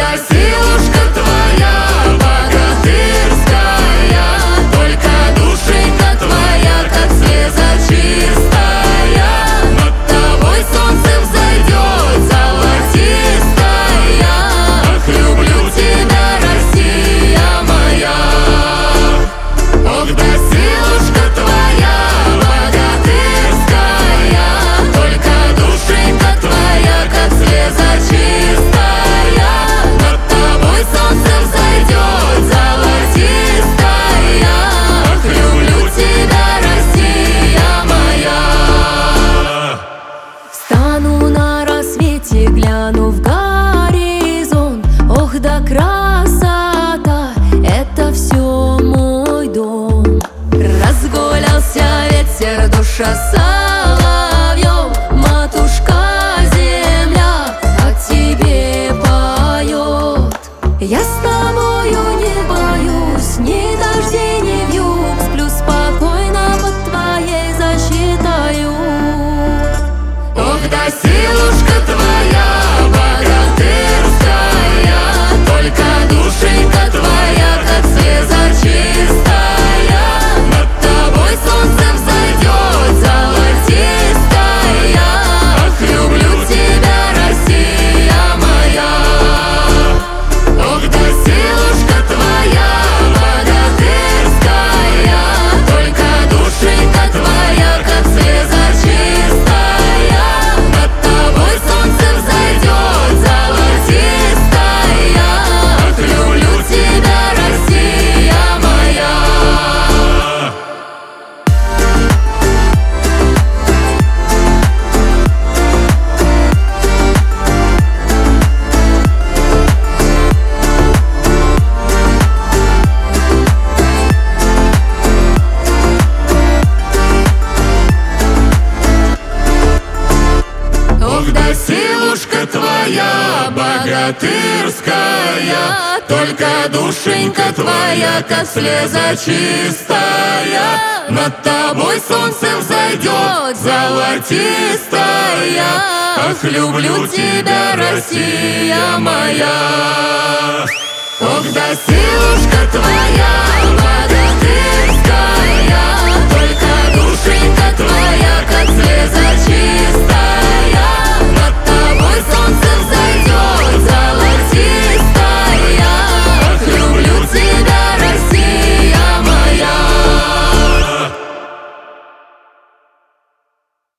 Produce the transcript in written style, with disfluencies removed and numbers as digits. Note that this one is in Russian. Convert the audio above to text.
да силушка твоя богатырская, только душенька твоя, как слеза чистая. Над тобой солнце взойдет золотистая. Ах, люблю тебя, Россия моя. Ох, да силушка твоя богатырская, только душенька твоя, как слеза чистая. Над тобой солнце взойдет золотистая. Ах, люблю тебя, Россия моя. Встану на рассвете, гляну в горизонт. Ох, да красота, это все мой дом. Разгулялся ветер, душа соловьем. Матушка земля о тебе поет. Я с тобою не боюсь ни дождей, ни вьюг. Сплю спокойно под твоей защитою. Ох, да силушка твоя богатырская, только душенька твоя, как слеза чистая. Над тобой солнце взойдет золотистая. Ах, люблю тебя, Россия моя. Ох, да силушка твоя богатырская, только душенька твоя, как слеза чистая. Над тобой солнце взойдет золотистая. Ах, люблю тебя, Россия моя. Ох, да силушка твоя богатырская, только душенька твоя, как слеза чистая. Над тобой солнце взойдет золотистая. Ах, люблю тебя, Россия моя. Ох, да силушка твоя